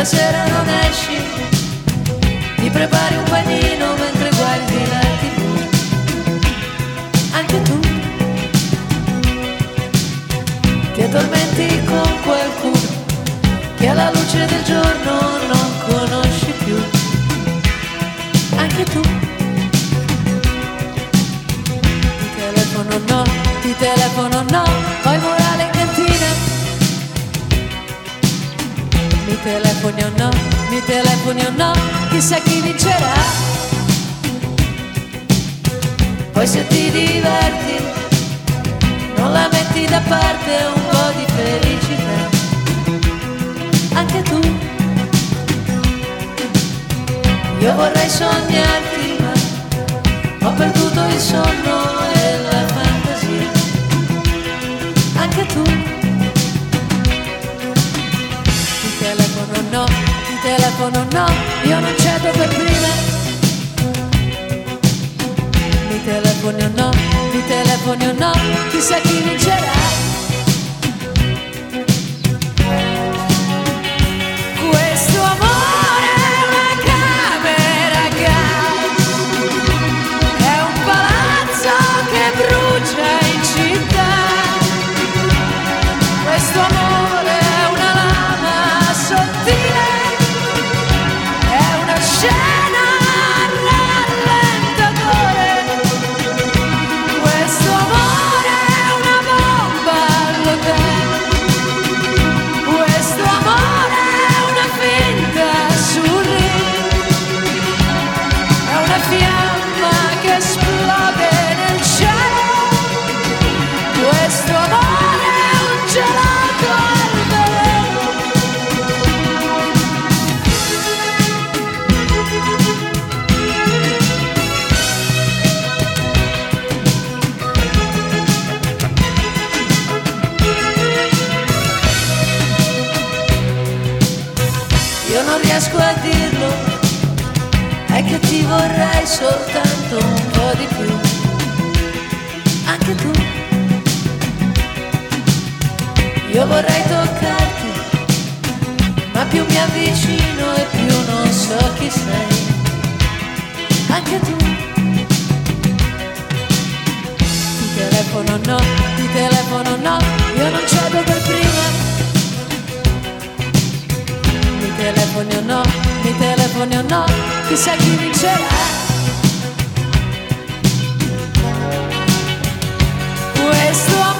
sera non esci, ti prepari un panino mentre guardi la TV. Anche tu ti addormenti con qualcuno che alla luce del giorno non conosci più. Anche tu ti telefono no, poi morale in cantina. Mi telefoni o no, chissà chi vincerà. Poi se ti diverti, non la metti da parte un po' di felicità. Anche tu, io vorrei sognarti, ma ho perduto il sonno e la fantasia. Anche tu, ti telefono no, io non cedo per prima. Mi telefoni o no, chissà chi vincerà. Questo amore è una camera gas, è un palazzo che brucia in città. Questo amore è una lama sottile, è una scena a rallentatore. Questo amore è una bomba all'hotel. Questo amore è una finta sul ring, è una fiamma che esplode nel cielo. Questo amore è un gelato al veleno. Io non riesco a dirlo, è che ti vorrei soltanto un po' di più. Anche tu, io vorrei toccarti, ma più mi avvicino e più non so chi sei. Anche tu, ti telefono no, io non cedo per prima. Mi telefoni o no, chissà chi vincerà. Questo